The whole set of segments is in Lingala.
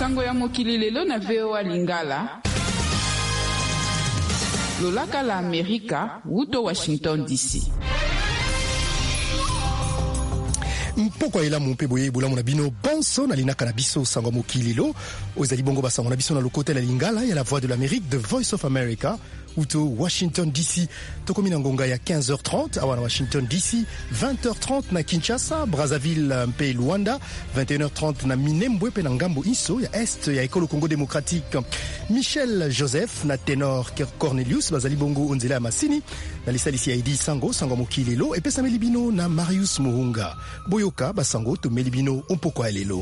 Sango ya mokili lelo na VOA Lingala. Lolaka la Amerika, wuto Washington DC. Mpoko ela mumpe boye bula mona bino bonso na linaka na biso sango mokili lo ozali bongo basango na biso na lokote la Lingala ya la voix de l'Amérique, The Voice of America uto Washington DC. Tokomi na ngonga ya 15h30 awa na Washington DC, 20h30 na Kinshasa, Brazzaville mpe Luanda, 21h30 na Minembwe pe na ngambo iso ya est ya Ekolo Congo Démocratique. Michel Joseph na Tenor Cornelius bazali bongo onzela ya masini na lisalisi ya Edi Sango sango mokili lo epesa melibino na Marius Muhunga. Boyoka basango to melibino ompoko ya lelo.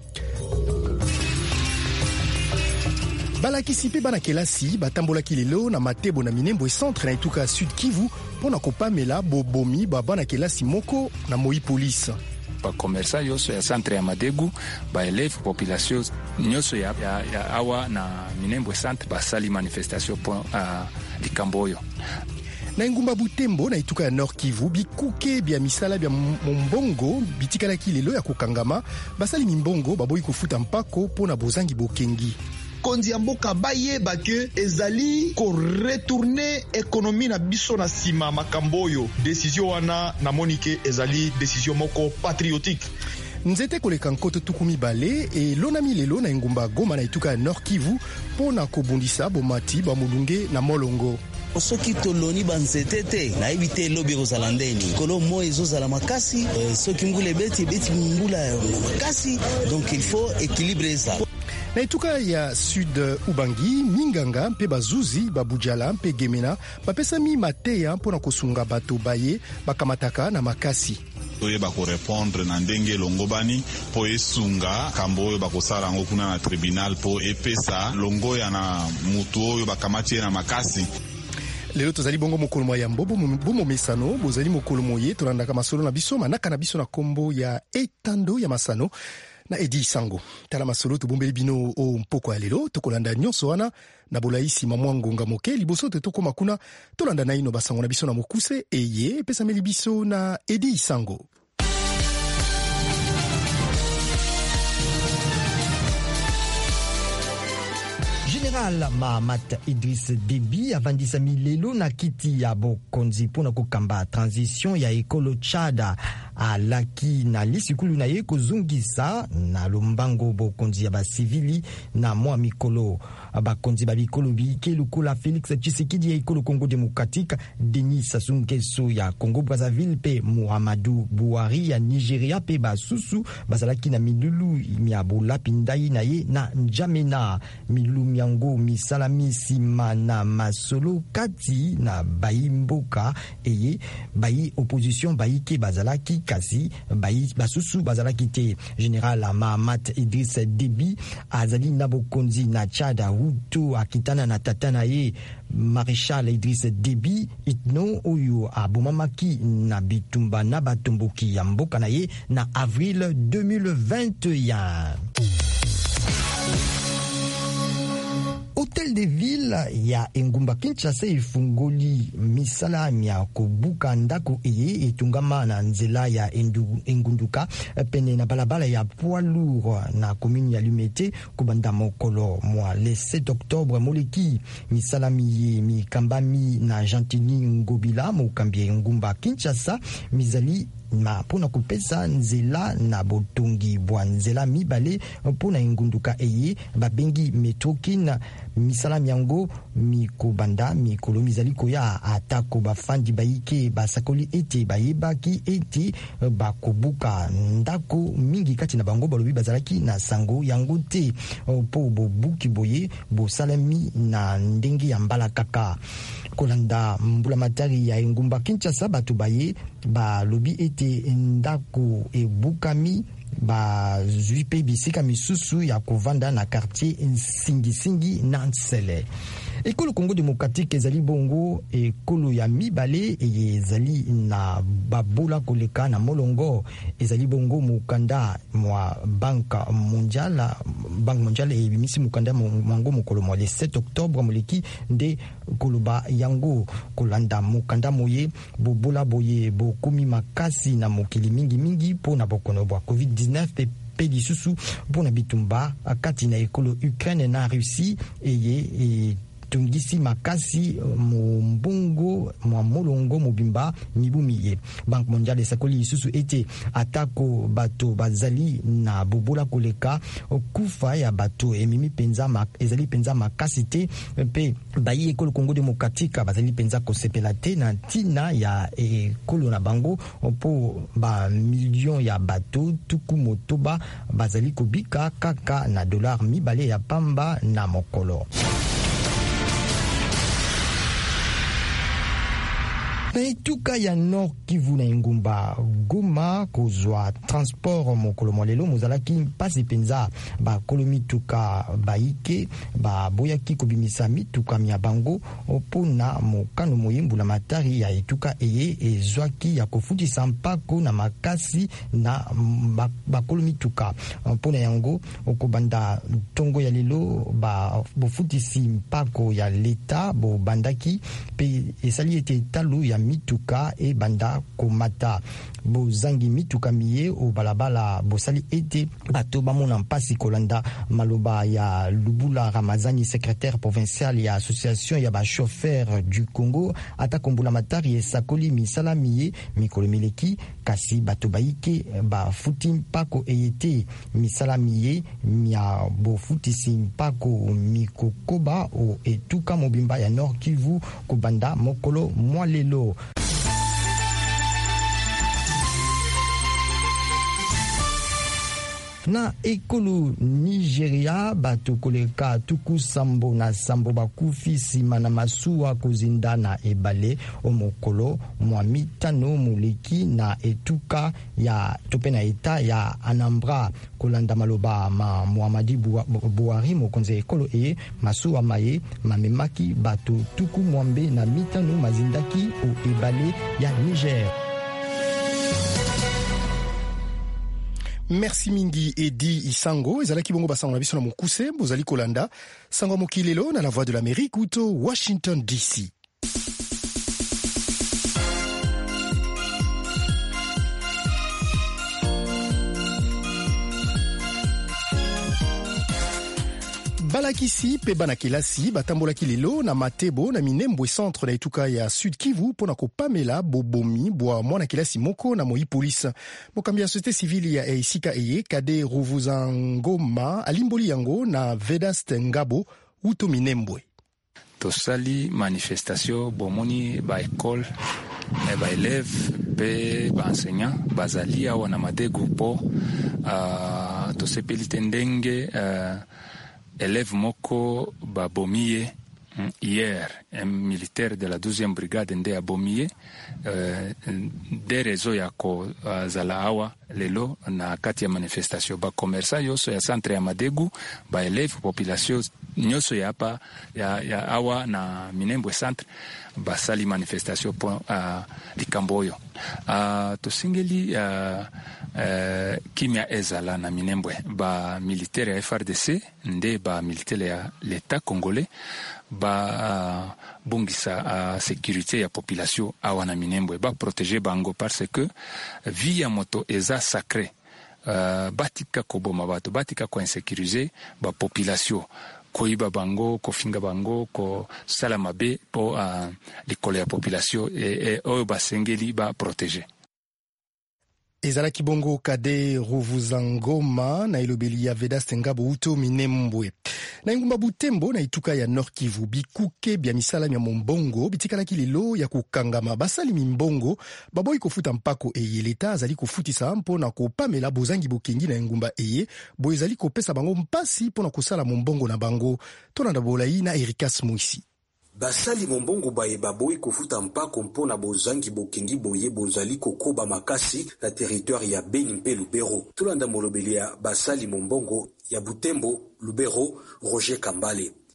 Balakisi pe bana kelasi batambolaki lelo na Matebo na Minembwe centre na etuka Sud Kivu pona kopamela bobomi bana kelasi moko na Moi Police. Ba komersa yoso ya centre ya Madegu ba élève population nyoso ya awa na Minembwe centre basali manifestation pour likamboyo. Na ngumba Butembo na ituka ya Nord Kivu bikuke bya misala bya mbongo bitikalaki lelo ya kokangama basali mimbongo baboyi kofuta mpako pona bozangi bokengi. Konzi ya mboka bayeba ke ezali ko retourner économie na biso na sima makambo oyo décision wana na monike ezali décision moko patriotique. Nzete koleka nkoto tukumi bale e lonami lelo na ngumba Goma na ituka ya Nord Kivu pona kobundisa bomati ba mulunge na molongo. Soki toloni banzete te na ebite lobi kozala ndeni kolo mo ezozala makasi soki ngule beti ngula makasi, donc il faut équilibrer ça. Na ituka ya Sud Ubangi, Minganga, mpe bazuzi, babujala, mpe gemena, bapesami mateya mpona kosunga bato baye, bakamataka na makasi. Oye bako répondre na ndenge longobani po esunga kambo oyo bakosala ngo kuna na tribunal po epesa longo ya na mutu oyo bakamati na makasi. Lelo tozali bongo mokolo moya mbobo bomo mesano bozali mokolo moye tolandaka masolo na biso manaka na biso na kombo ya etando ya masano na Edi Sango. Tala masolo tobombeli bino o mpoko ya lelo tokolanda nyonso wana na bolaisi mamwa ngonga moke liboso te tokoma kuna tolanda na ino basango na biso na mokuse eye pesameli biso na Edi Sango. Général Mahamat Idriss Déby avandisa milelo na kiti ya bokonzi pona kokamba transition ya ekolo Tchada alaki na lisikulu na ye kozungisa na lombango bokonzi ya basivili na mwa mikolo bakonzi ba bikolo bike lukula Félix Tshisekedi ya ekolo Congo Démocratique, Denis Sassou Nguesso ya Congo Brazzaville pe Muhammadu Buhari ya Nigeria pe basusu bazalaki na milulu ya bolapi ndai na ye na Njamena milulu miango misalami sima na masolo kati na bayi mboka eye bayi opposition bayi ke bazalaki kasi bayi basusu bazalaki te. Général Mahamat Idriss Déby azali na bokonzi na Tchad Hutu akitana na tatana ye Maréchal Idriss Déby itno oyo abomamaki na bitumba na batomboki ya mboka na ye na avril 2021. Hôtel de ville ya engumba Kinshasa ifungoli misala ya kobuka ndako eye etungama na nzela ya engunduka pene na balabala ya poids lourd na commune ya Lumete kubanda mokolo mwa le 7 octobre moleki misala mi kambami na Gentini Ngobila mokambi engumba Kinshasa mizali na pona kupesa nzela na botongi bwa nzela mibale pona engunduka eye babengi metrokin misala miango mikobanda mikolo mizali koya atako bafandi bayike basakoli ete bayebaki ete bakobuka ndako mingi kati na bango balobi bazalaki na sango yango te po bobuki boye bosalami na ndenge ya mbala kaka kolanda mbula matari ya engumba Kinshasa bato baye balobi ete ndako ebukami ba zuipe bisika misusu ya kovanda na quartier Singi na Nsele. Ekolo Congo Démocratique ezali bongo ekolo ya mibale ezali na babola koleka na molongo ezali bongo mukanda mwa banka mondiale ebimisi mukanda mwango mokolo mwa le 7 octobre moleki nde koloba yango kolanda mukanda moye bobola boye bokumi makasi na mokili mingi po na bokono bwa COVID-19 pe lisusu mpona bitumba kati na ekolo Ukraine na Russie eye tungisi makasi mbongo mwa molongo mobimba mibumiye. Banque mondiale esakoli lisusu ete atako bato bazali na bobola koleka kufa ya bato emimi penza ezali penza makasi te pe bayi ekolo Congo démocratique bazali penza kosepela te na ntina ya ekolo na bango po ba million ya bato tuku motoba bazali kobika kaka na dollar mibale ya pamba na mokolo. Na etuka ya Nord Kivu na Ngumba Goma kozwa transport mokolo molelo mozalaki mpasi penza bakolo mituka baike baboyaki kobimisa mituka mia bango opona mokano moyembu na matari ya etuka eye ezwaki ya kofutisa mpako na makasi na bakolo mituka opona yango okobanda tongo ya lelo bofutisi mpako ya leta bobandaki pe esali ete talo ya mituka e banda komata bozangi mituka miye o balabala bosali ete bato bamona mpasi kolanda maloba ya Lubula Ramazani, secrétaire provincial ya association ya ba chauffeur du Congo atakombula matari esakoli misala miye mikolo mileki kasi bato baike bafuti mpako eyete misala miye mia bofutisi mpako mikokoba o etuka mobimba ya Nord Kivu kubanda mokolo mwalelo. Na ekolo Nigeria bato koleka tuku sambo na sambo bakufi sima na masuwa kozinda na ebale omokolo mwa mitano moleki na etuka ya tope na eta ya Anambra kolanda maloba ma Muhammadi Buhari mokonzi ekolo eye masuwa maye mamemaki bato tuku mwambe na mitano mazindaki o ebale ya Niger. Merci mingi Edi Isango ezalaki bongo basango na biso na mokuse bozali kolanda sango mokilelo na la voix de l'Amérique uto Washington DC. Balakisi pe bana kelasi batambolaki lelo na Matebo na Minembwe centre na etuka ya Sud Kivu pona kopamela bobomi bwa mwana kelasi moko na moi police. Mokambi ya société civile ya Esika eye Kade Ruvuzangoma alimboli yango na Vedaste Ngabo uto Minembwe. Tosali manifestation bomoni ba école ba élèves pe ba enseignants bazali awa na Madegu po tosepeli tendenge élève moko babomiye hier, un militaire de la 12e brigade nde abomiye de rezo yako zala awa lelo na kati ya manifestation ba komersa yoso ya centre ya Madegu ba élève population nyoso ya hapa ya awa na Minembwe centre basali manifestation po likamboyo tosingeli kimia ezala na Minembwe ba militaire ya FRDC nde ba militaire ya l'État congolais ba bungisa sécurité ya population awa na Minembwe ba protéger bango parce que vie ya moto eza sacré batika koboma bato batika ko insécuriser ba population koiba bango kofinga bango ko sala mabe po likolo ya population et oyo basengeli ba protéger. Ezalaki bongo Kade Ruvuzangoma na elobeli ya Vedaste Ngabo uto Minembwe. Na Ngumba Butembo na ituka ya Nord Kivu bikuke bya misala ya mombongo bitikalaki lelo ya kukangama basali mimbongo baboyi kofuta mpako eye leta azali kofutisa mpo na kopamela bozangi bokengi na Ngumba eye boye ezali kopesa bango mpasi mpo na kosala mombongo na bango tonanda bolai na Erikas Moisi. Basali mombongo baye baboyi kofuta mpako mpona bozangi bokengi boye bozali kokoba makasi na territoire ya Beni mpe Lubero. Tulanda molobeli ya basali mombongo ya Butembo Lubero Roger Kambale.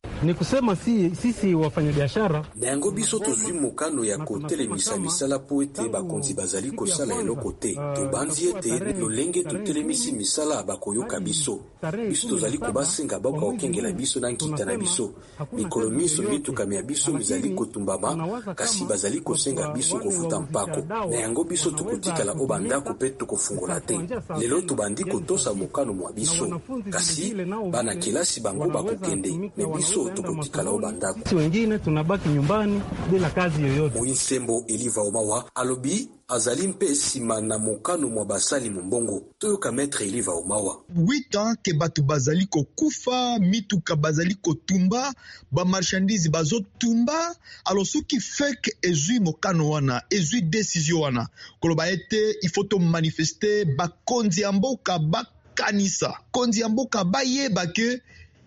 Ni kusema sisi wafanyabiashara na yango biso tozwi mokano ya kotelemisa misala po ete bakonzi bazali kosala eloko te. Tobanzi ete lolenge totelemisi misala bakoyoka biso tozali kobasenga boka okengela biso na nkita na biso. Mikolo miso mitukami ya biso mizali kotumbama kasi bazali kosenga biso kofuta mpako. Na yango biso tukotikala obandako pe tukofungola te. Lelo tobandi kotosa mokano mwa biso kasi bana kelasi bango bakokende me biso tukotikala obandako. Wengine tunabaki nyumbani bila kazi yoyote. Moinsembo Eliva Omawa alobi azali mpe sima na mokano mwa basali mbongo. Toyoka maître Eliva Omawa. 8 ans ke batu bazali kokufa, mituka bazali kotumba, ba marchandise bazotumba, alors soki fek ezui mokano wana, ezui décision wana. Koloba ete il faut to manifester ba konzi ya mboka bakanisa. Konzi ya mboka bayeba ke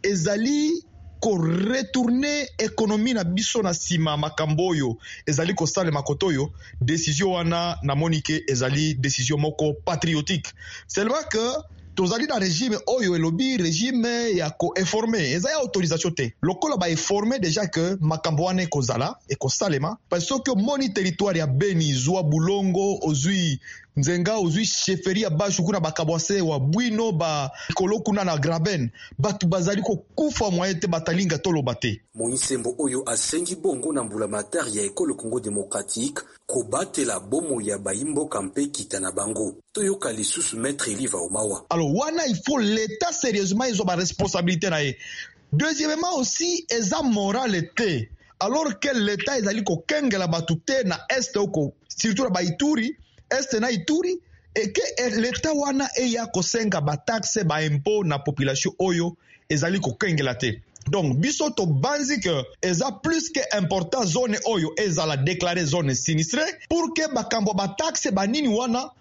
ezali ko retourner économie na biso na sima makamboyo ezali ko sale makotoyo décision wana na monike ezali décision moko patriotique. Seulement que tozali na régime oyo elobi régime ya ko informer ezali autorisation te. Lokola ba informer déjà que makambo wana kozala e ko salema parce que moni territoire ya Beni zwa bulongo ozui nzenga ozui cheferia bashu kuna bakabwase wa bwino ba kolokuna na graben batu bazali ko kufa moyete batalinga toloba te. Moinsembo oyo asengi bongo na mbula matari ya ekolo Congo démocratique kobatela bomo ya baimbo kampe kita na bango. Toyoka lisusu maître Eliva Omawa. Alors wana il faut l'état sérieusement ils ont ba responsabilité na ye. Deuxièmement aussi eza morale te. Alors que l'état ezali ko kengela batu te na est oko surtout na Baituri este na Ituri et que l'état wana eya kosenga ba taxe ba impôt na population oyo ezali ko kengela te. Donc biso to banzi que eza plus que important zone oyo ezala déclarer zone sinistrée pour que bakambo ba taxe ba nini wana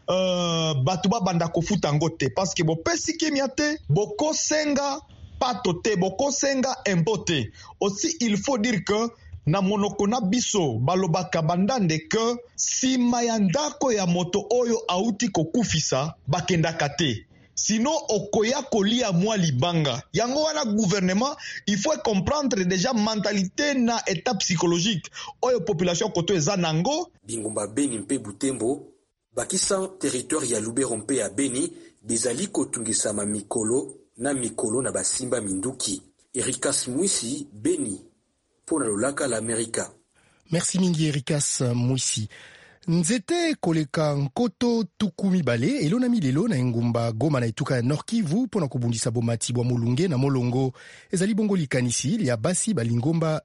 batu ba banda kofuta ngote parce que bo pesi kimia te boko senga pato te boko senga impôt te. Aussi il faut dire que na monoko na biso balobaka bandande ke sima ya ndako ya moto oyo auti kokufisa bakendaka te. Sinon okoya kolia mwa libanga. Yango wana gouvernement il faut comprendre déjà mentalité na état psychologique oyo population koto eza nango. Bingumba Beni mpe Butembo bakisa territoire ya Lubero mpe ya Beni bizali kotungisama mikolo na basimba minduki. Erikas Mwisi Beni pour Lolaka l'América. Merci mingi Erikas Mwisi. Nzete koleka nkoto tukumi bale elonami lelo na engumba Goma na etuka ya Nord Kivu pona kobundisa bomati bwa molunge na molongo ezali bongo likanisi ya basi balingomba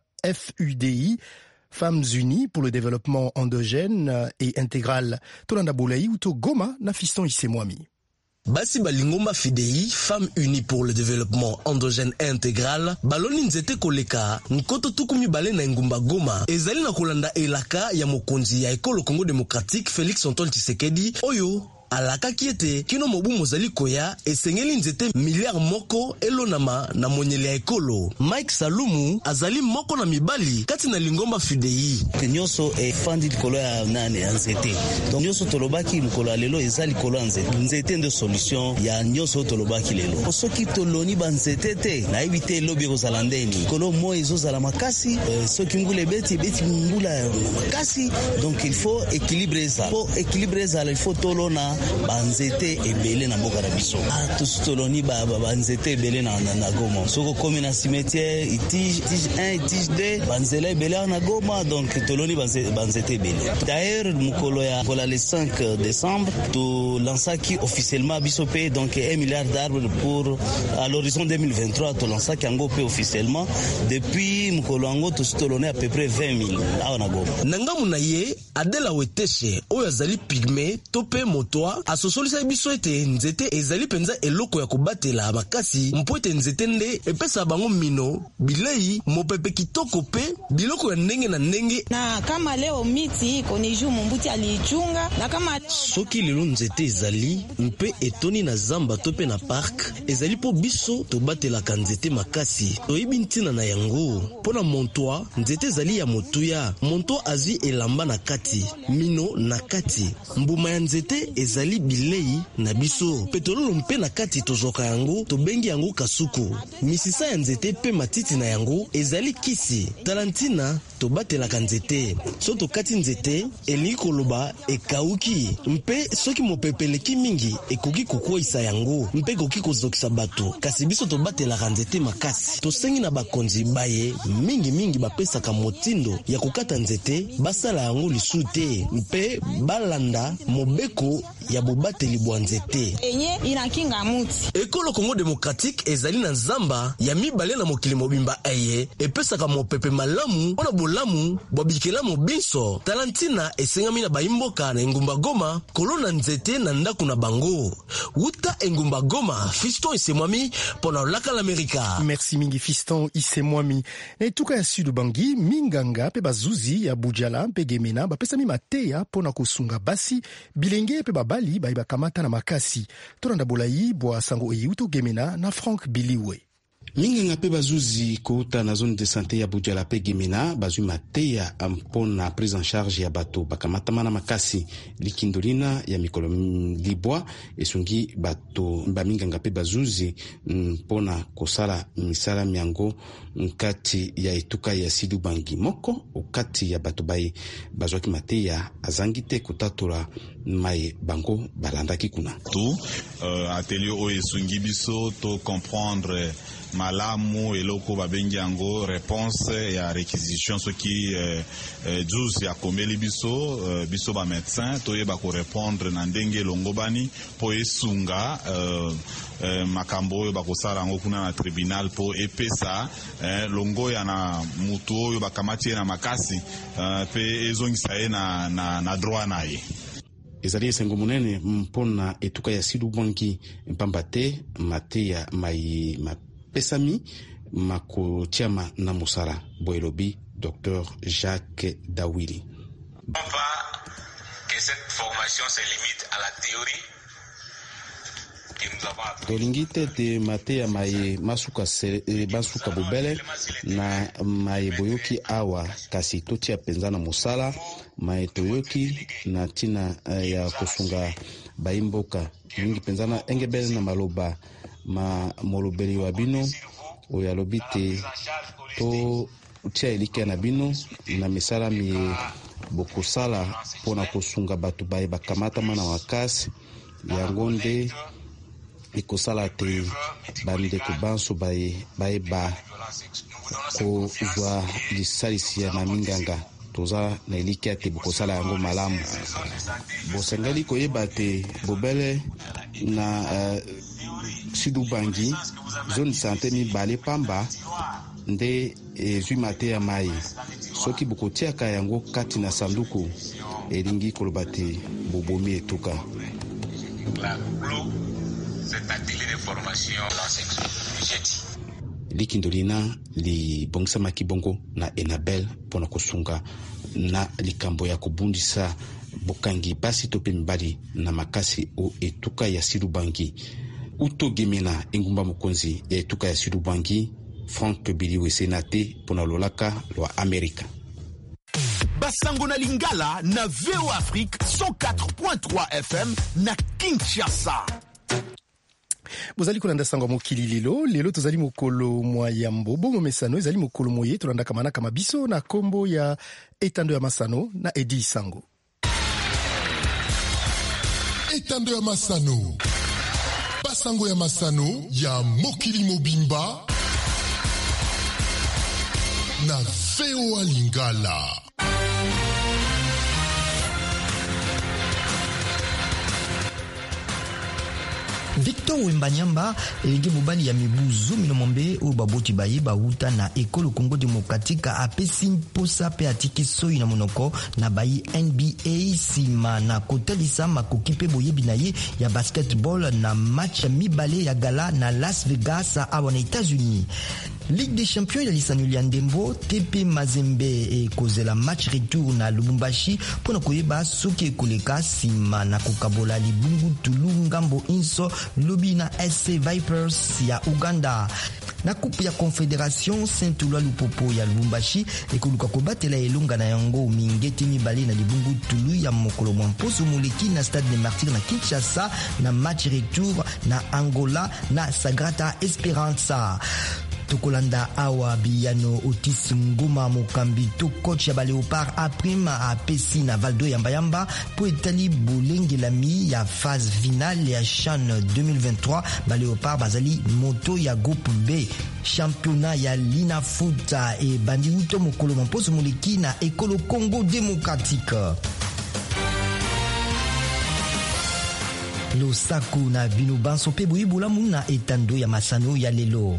FUDI Femmes Unies pour le développement endogène et intégral. Tolanda Bolai uto Goma na Fiston Isemwami. Basi balingomba FUDI Femmes Unies pour le développement endogène et intégral baloni nzete koleka nkoto tukumi bale na engumba Goma ezali na kolanda elaka ya mokonzi ya ekolo Congo démocratique Félix Antoine Tshisekedi oyo alaka kiete kino mobu mozali koya esengeli nzete milliard moko elonama na monyele ya ekolo. Mike Salumu azali moko na mibali kati na lingomba FUDI. Nyoso e fandi likolo ya nane ya nzete. Donc nyoso tolobaki mkolo ya lelo ezali likolo ya nzete. Nzete nde solution ya nyoso tolobaki lelo. Soki toloni ba nzete te na ebite lobi kozala ndeni. Kolo mo ezozala makasi soki ngule beti ngula makasi donc il faut équilibrer ça. Pour équilibrer ça il faut tolona banzete ebele na mboka na biso toloni banzete ebele na Goma soko komi na cimetière tige 1 tige 2 banzela ebele na Goma donc toloni banzete ebele. D'ailleurs mukolo ya le 5 décembre to lansaki officiellement biso pe donc 1 milliard d'arbres pour à l'horizon 2023 to lansaki yango pe officiellement depuis mukolo yango to toloni à peu près 20 000 awa na Goma. Nangamu na ye Adela Weteshe oyo azali pigme tope motoa asosolisa biso ete nzete ezali penza eloko ya kobatela makasi mpo ete nzete nde epesa bango mino bilei mopepe kitoko pe biloko ya ndenge na ndenge na kama leo miti koniju mumbuti alichunga na kama soki lelo nzete ezali mpe etoni na zamba tope na park ezali po biso tobatelaka nzete makasi toyebi ntina na yango pona montoa nzete ezali ya motuya montoa azwi elamba na kati mino na kati mbuma ya nzete ezali ezali bilei na biso. Petololo mpe na kati tozoka yango tobengi yango kasuku. Misisa ya nzete pe matiti na yango ezali kisi. Talantina tobatelaka nzete. So tokati nzete elingi koloba ekauki. Mpe soki mopepeleki mingi ekoki kokwisa yango. Mpe ekoki kozokisa bato. Kasi biso tobatelaka nzete makasi. Tosengi na bakonzi baye mingi bapesaka motindo ya kokata nzete basala yango lisu te. Mpe balanda mobeko ya bobateli bwa nzete. Enye inakinga muti. Ekolo Congo Démocratique ezali na nzamba ya mibale na mokili mobimba eye epesaka mopepe malamu mpona bolamu bwabikela mobinso. Talantina esengami na baimboka na engumba Goma kolona nzete na ndaku na bango. Wuta engumba Goma, Fiston Isemwami mpona Olaka l'Amerika. Merci mingi Fiston Isemwami. Na etuka ya Sud Bangi, minganga pe bazuzi ya Bujala pe Gemena bapesami mateya mpona kosunga basi bilenge pe babali bakamata na makasi. Toranda bolai bwa sango eyuto Gemena na Frank Biliwe. Minganga pe bazuzi kouta na zone de santé ya Bujala pe Gemena bazui mateya mpona prise en charge ya bato bakamatama na makasi. Likindolina ya mikolo libwa esungi bato baminganga pe bazuzi mpona kosala misala miango nkati ya etuka ya Sidu Bangi moko okati ya bato baye bazwaki mateya azangite kutatola maye bango balandaki kuna. Tout atelier o esungi biso to comprendre malamu eloko babengi yango réponse ya réquisition soki juzi ya komeli biso biso ba médecin toyeba ko répondre na ndenge longobani po esunga makambo oyo bakosala yango kuna na tribunal po epesa longo ya na mutu oyo bakamati ye na makasi pe ezongisa ye na droit na ye. Ezali esengo munene mpona etuka ya Sidu Bangi mpamba te mateya mai pesami makotiama na musala boelobi Dr Jacques Dawili. Pas que cette formation se limite à la théorie. Tolingi te mateya mai masuka bobele na mai boyoki awa kasi totia penza na musala mai toyoki na tina ya kosunga baimboka mingi penza na engebele na maloba molobeli wa bino oyo alobi te to tia elike na bino na misala mi bokosala mpona kosunga bato baye bakamatama na makasi yango nde ekosala te bandeko banso baye ba kozwa lisalisi ya na minganga toza na elike ate bokosala yango malamu. Bosengali koyeba te bobele na Sidu Bangi zone santé mibale pamba nde ezwi mateya mai soki bokotiaka yango kati na sanduku elingi koloba te bobomi etuka. Likindolina libongisamaki bongo na Enabel mpona kosunga na likambo ya kobundisa bokangi basi to pe mibali na makasi o etuka ya Sidu Bangi. Uto Gemena engumba mokonzi ya etuka ya Sidu Bangi, Frank Biliwe senate mpona Lolaka lwa Amerika. Basango na Lingala na VO Afrique 104.3 FM na Kinshasa. Bozali kolanda sango mokili lelo tozali mokolo mwa ya mbobo momesano ezali mokolo moye tolanda kamana kama biso na kombo ya etando ya masano na Edi Sango. Etando ya masano. Basango ya masano ya mokili mobimba na VOA Lingala. Victor Wembanyamba elenge mobali ya mibu 10 oyo baboti baye bauta na ekolo Congo Démocratique apesi mposa pe atiki soi na monoko na bayi NBA sima na kotalisa makoki pe boyebi na ye ya basketball na match mibale ya gala na Las Vegas awa na États-Unis. Ligue des Champions ya lisano ya ndembo TP Mazembe ekozela match retour na Lubumbashi pona koyeba soki ekoleka sima na kokabola libungu Tulungambo Inso lobi na SC Vipers ya Uganda. Na coupe ya confédération Saint-Eloi Lupopo ya Lubumbashi ekoluka kobatela elonga na yango mingete mibale na libungu tulu ya mokolo mwa mposo moleki na stade des Martyrs na Kinshasa na match retour na Angola na Sagrada Esperança. Tokolanda awa biyano Otis Ngoma Mokambi to coach ya Léopard aprima a pesi na Valdo Yamba po etali bolengelami ya phase finale ya CHAN 2023 Léopard bazali moto ya groupe B championnat ya Lina Futa e bandi uto mokolo mposo moleki na ekolo Congo démocratique. Losaku na bino banso pe boyibola muna etando ya masano ya lelo.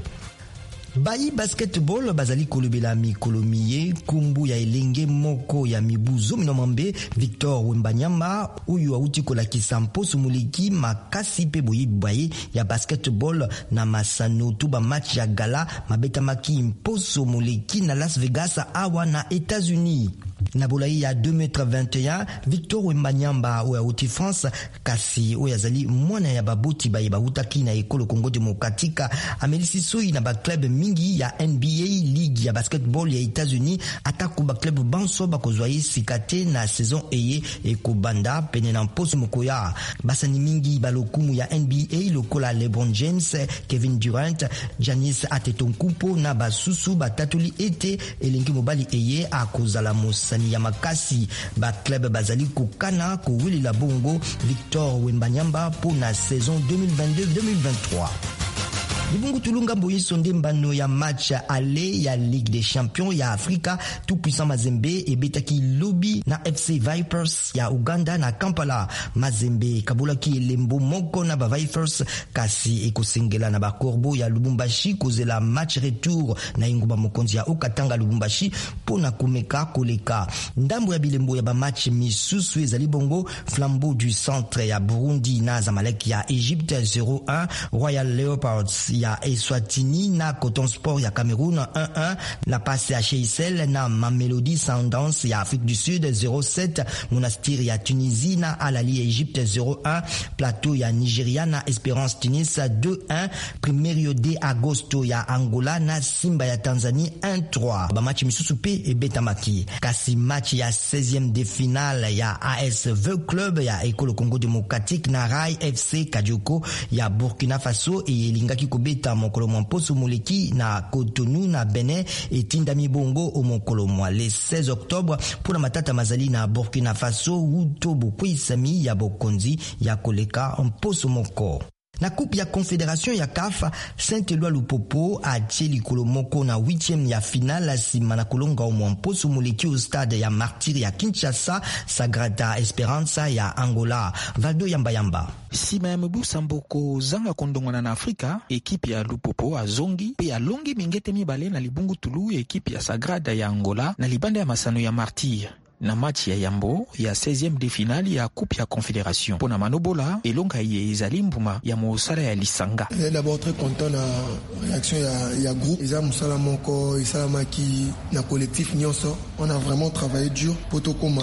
Bayi basketball bazali kolobela mikolo miye kumbu ya elenge moko ya mibuzo minomambe Victor Wembanyama uyu auti kolakisa mposo moleki makasi pe boyibaye ya basketball na masano tuba match ya gala mabetamaki mposo moleki na Las Vegas awa na États-Unis. Na bolai ya 2m21 Victor Wembanyama oya uti France kasi oya zali mwana ya baboti baye bautaki na ekolo Congo démocratique amelisi soi na ba club mingi ya NBA League ya basketball ya États-Unis ataku ba club banso bakozwaye sikate na saison eye ekobanda pene na mposo mokoya basani mingi balokumu ya NBA lokola LeBron James, Kevin Durant, Giannis Antetokounmpo na basusu batatuli ete elengi mobali eye akozala mosani ya makasi ba club bazali kokana kowelela bongo Victor Wembanyama pour na saison 2022-2023. Libungu tulunga mboyiso ndembano ya match ale ya Ligue des Champions ya Afrika tout puissant Mazembe ebetaki lobi na FC Vipers ya Uganda na Kampala. Mazembe kabulaki elembo moko na ba Vipers kasi ekosengela na ba Corbeau ya Lubumbashi kozela match retour na ingumba mokonzi ya Okatanga Lubumbashi pona kumeka koleka. Ndambo ya bilembo ya ba match misusu ezali bongo Flambeau du Centre ya Burundi na Zamalek ya Egypte 0-1, Royal Leopards ya Eswatini na Coton Sport ya Cameroun 1-1, La Passe ya Cheysel na Mamelodi Sundowns ya Afrique du Sud 0-7, Monastir ya Tunisie na Al Ahly ya Egypte 0-1, Plateau ya Nigeria na Esperance Tunis 2-1, Primeiro de Agosto ya Angola na Simba ya Tanzanie 1-3. Ba match misusu pe ebetamaki kasi match ya 16e de finale ya ASV Club ya Ekolo Congo démocratique na Rai FC Kadioko ya Burkina Faso e elingaki beta mokolo mposo moleki na Cotonou na Benin etindami bongo o mokolo mwa le 16 octobre pour matata mazali na Burkina Faso uto bokwisami ya bokonzi ya koleka mposo moko. Na coupe ya confédération ya CAF Saint-Eloi Lupopo a tcheli kolomoko na 8e ya finale sima na kolonga o mposo moleki au stade ya Martyrs ya Kinshasa Sagrada Esperança ya Angola. Valdo Yamba sima ya mebusa mboko zanga kondongwana na Afrika ekipe ya Lupopo azongi pe ya longi mingete mibale na libungu tulu ekipe ya Sagrada ya Angola na libanda ya masano ya Martyrs na match ya Yambo ya 16e de finale ya coupe ya confédération pona manobola elonga ye ezali mbuma ya mosala ya lisanga. D'abord très content na réaction ya groupe eza musala moko esalamaki na collectif nyonso. On a vraiment travaillé dur poto koma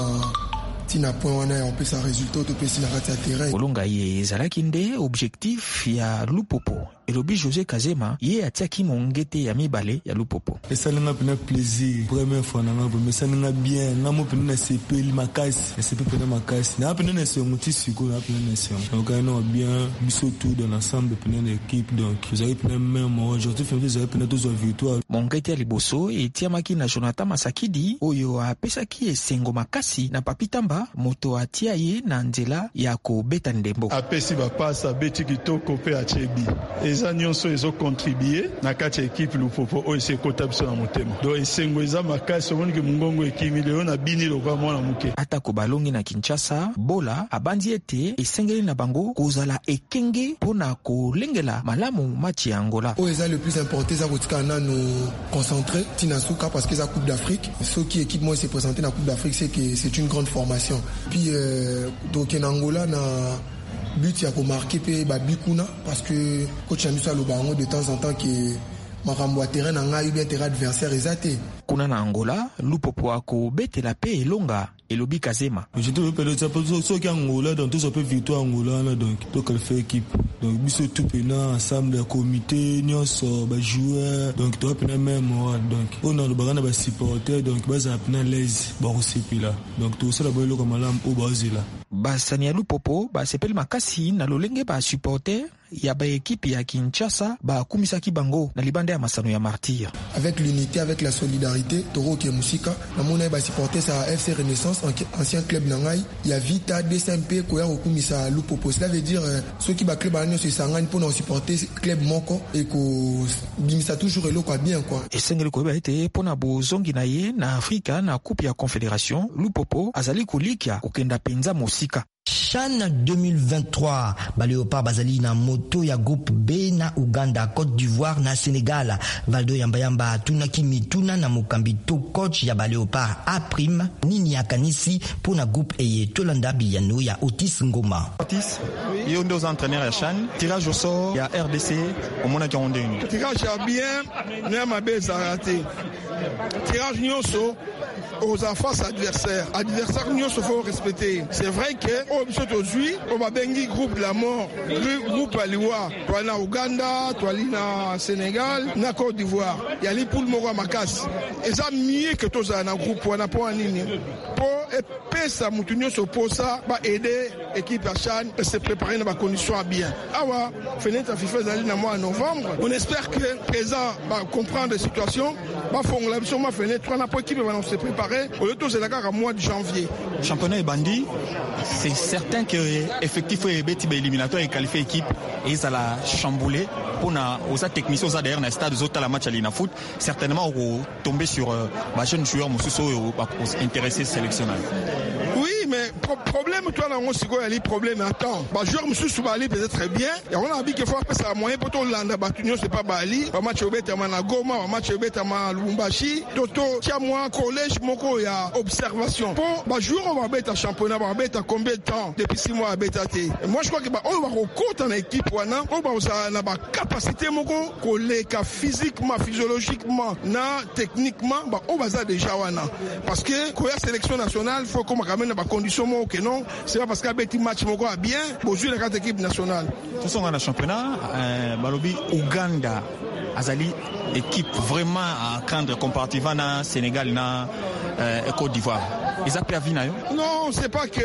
tina point wana on peut sa résultat to pesi na kati ya terrain. Olonga ye ezalaki nde objectif ya Lupopo. Elobi José Kazema ye atiaki mongete ya mibale ya Lupopo. Esalinga pena plaisir première fois na ngabo mesalinga bien ngamo pena na sepeli makasi sepe pena makasi na pena na semuti siko na pena na sem donc on a bien biso tout dans l'ensemble pena l'équipe donc vous avez pena même aujourd'hui vous avez pena deux victoires. Mongete ya liboso etiamaki na Jonathan Masakidi oyo apesaki esengo makasi na Papitamba moto atia ye na nzela ya kobeta ndembo. Apesi ba pasa beti kitoko pe achebi. Eza nyonso ezo contribuer na kati ya equipe Lupopo o ese kota biso na motema. Do esengo eza makasi omoni ke mungongo ekimi leo na bini lokwa mwana muke. Ata ko balongi na Kinshasa bola abandi ete esengeli na bango kozala ekenge pona kolengela malamu match ya Angola. O eza le plus important eza kotika na nous concentrer tinasuka parce que eza Coupe d'Afrique. Ce qui équipe moi s'est présenté na Coupe d'Afrique c'est que c'est une grande formation. Puis donc en Angola na but ya ko marquer pe ba bikuna parce que coach Amiso Lobango de temps en temps que makambo terrain na ngai bien terrain adversaire ezate kuna na Angola Lupopo ako betela pe elonga elobi Kazema. Je te rappelle ça pour ceux qui Angola dans tous peu victoire Angola donc quelle fait équipe donc biso tout pena ensemble ya comité nyonso ba joueur donc to pena même donc on a le bagana ba supporter donc baza pena l'aise ba osepila donc to sala boyelo comme malam o bazila basani ya Lupopo basepeli makasi na lolenge ba supporter ya ba équipe ya Kinshasa ba kumisaki bango na libanda ya masano ya Martyr. Avec l'unité, avec la solidarité, Toro qui est Musika, na mona ba supporter sa FC Renaissance, ancien club nangai, ya Vita DSMP ko ya kumisa Lupopo. Cela veut dire ceux qui ba club anyo se sangani pour supporter club moko et ko bimisa toujours elo quoi bien quoi. Et sengeli ko ba été pona bozongi na ye na Afrika na coupe ya Confédération, Lupopo azali kolikia kokenda penza Mosika. CHAN 2023 Baléopard bazali na moto ya groupe B na Uganda, Côte d'Ivoire na Sénégal. Valdo Yambayamba tunaki mituna na mokambi to coach ya Baléopard A prime nini ya kanisi pour na groupe eye Tolanda Biyano ya Otis Ngoma. Otis yo ndo entraîneur ya CHAN, tirage au sort ya RDC au mona ki onde. Tirage ya bien na mabeza raté. Tirage nyonso aux enfants adversaires. Adversaire nyonso faut respecter. C'est vrai que aujourd'hui, on va bengi groupe de la mort, groupe Aliwa, toi na Uganda, toi na Sénégal, na Côte d'Ivoire. Il y a les poules moro makas. Et ça mieux que tous un groupe on a pas nini. Pour pesa mutunyo so posa ba aider équipe à CHAN et se préparer dans des conditions bien. Awa fenêtre FIFA zali na mois novembre. On espère que présent va comprendre la situation, va faire la mission ma fenêtre, on a pas équipe va se préparer. Au lieu de c'est la mois de janvier. Championnat est bandit. C'est certain que effectif est bêti éliminatoire et qualifié équipe et ça l'a chamboulé pour na aux techniciens aux derrière na stade aux autres la match à l'ina foot certainement au tomber sur jeune joueur mususo intéressé sélectionneur. Oui, mais problème toi là on siko ali problème attends ba joueur mususo ba ali peut-être très bien et on a dit qu'il faut faire ça moyen pour tout landa batunyo c'est pas bali ba match obeta na Goma ba match obeta ma Lubumbashi toto tia moi collège moko ya observation pour ba joueur on va beta championnat ba beta combien de temps depuis 6 mois à beta té. Moi je crois que ba on va recompte en équipe wana on va ça na ba capacité moko koleka physiquement physiologiquement na techniquement ba on va ça déjà wana parce que ko ya sélection nationale faut comme quand même ba condition mo que non c'est pas parce qu'à beti match moko a bien pour jouer la carte équipe nationale tout ça on a championnat balobi Uganda azali équipe vraiment à craindre comparativement na Sénégal na Côte d'Ivoire ils a perdu na yo non c'est pas que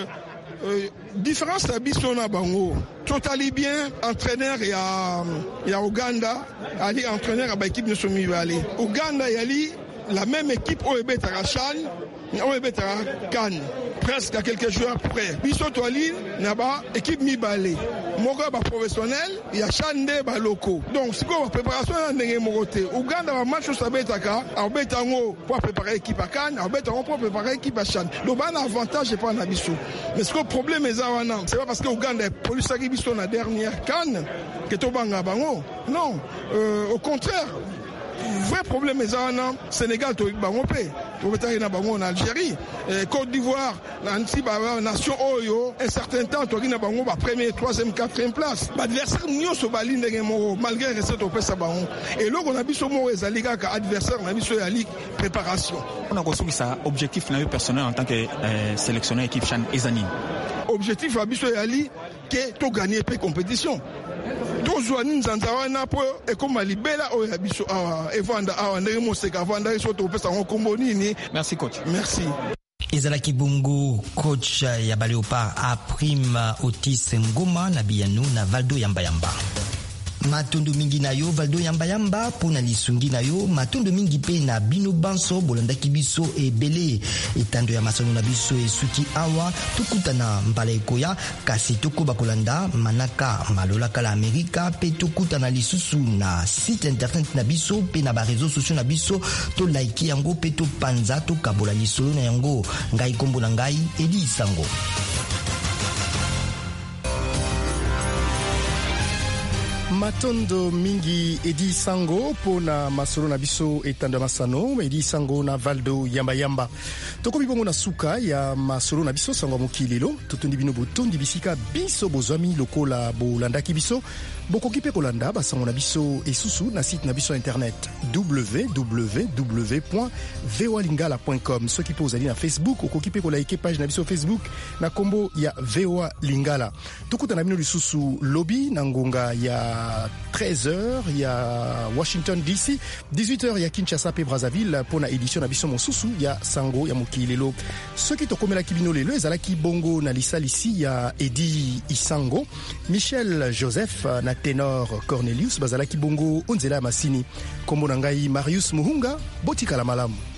différence à Bissona Bango. Totally bien entraîneur il y a Uganda, ali entraîneur à l'équipe de Somi Valley. Uganda yali la même équipe au Ebetara CHAN, au Ebetara Cannes. Presque à quelques joueurs près. Bisso Toaline, Naba, équipe Mi-Balé. Moga ba professionnel, il y a Chande ba locaux. Donc, c'est quoi la préparation de Moroté. Uganda va match au Sabetaka, à Betango pour préparer l'équipe à Cannes, à Betango pour préparer l'équipe à Chan. Donc, un avantage, c'est pas un abisso. Mais ce que le problème est c'est pas parce que Uganda est police à Bisso la dernière Cannes, que Tobanga Bango. Non, au contraire. Vrai problème est ça, Sénégal, tu es en Algérie, Côte d'Ivoire, nation Oyo, un certain temps, tu es en première, troisième, quatrième place. L'adversaire, nous sommes malgré les recettes au Pessabaron. Et là, on a vu ce mot, les adversaires, on a vu ce ligue préparation. On a reçu ça, objectif personnel en tant que sélectionneur équipe CHAN et Zanine. Objectif, à Bissou Ali, que tu gagnes la compétition. Merci coach. Merci. Ezalaki bongo coach ya Baléopard A prime Otis Ngoma na Biyano na Valdo Yambayamba. Matondo mingi na yo Valdo Yambayamba pona lisungi na yo matondo mingi pe na bino banso bolandaki biso ebele etando ya masano na biso esuki awa tukutana mbala ekoya kasi tokoba kolanda manaka malola kala Amerika pe tukutana lisusu na site internet na biso pe na ba réseaux sociaux na biso to like yango pe to panza to kabola lisolo na yango ngai kombo na ngai Eli Sango. Matondo mingi Edi Sango pona masolo na biso etanda masano Edi Sango na Valdo Yamba Yamba. Toko bibongo na suka ya masolo na biso sango mokilelo totondi bino botondi bisika biso bozwami lokola bolandaki biso bokoki pe kolanda basango na biso esusu na site na biso internet www.voalingala.com. Soki po ozali na Facebook okoki pe kolike page na biso Facebook na kombo ya VOA Lingala. Tokutana bino lisusu lobby na ngonga ya 13h ya Washington DC, 18h ya Kinshasa pe Brazzaville pona édition na biso mosusu ya sango ya mokilelo. Soki tokomela kibino lelo ezalaki bongo na lisalisi ya Edi Isango, Michel Joseph na ténor Cornelius bazalaki bongo onzela masini. Kombo na ngai Marius Muhunga, botika la malamu.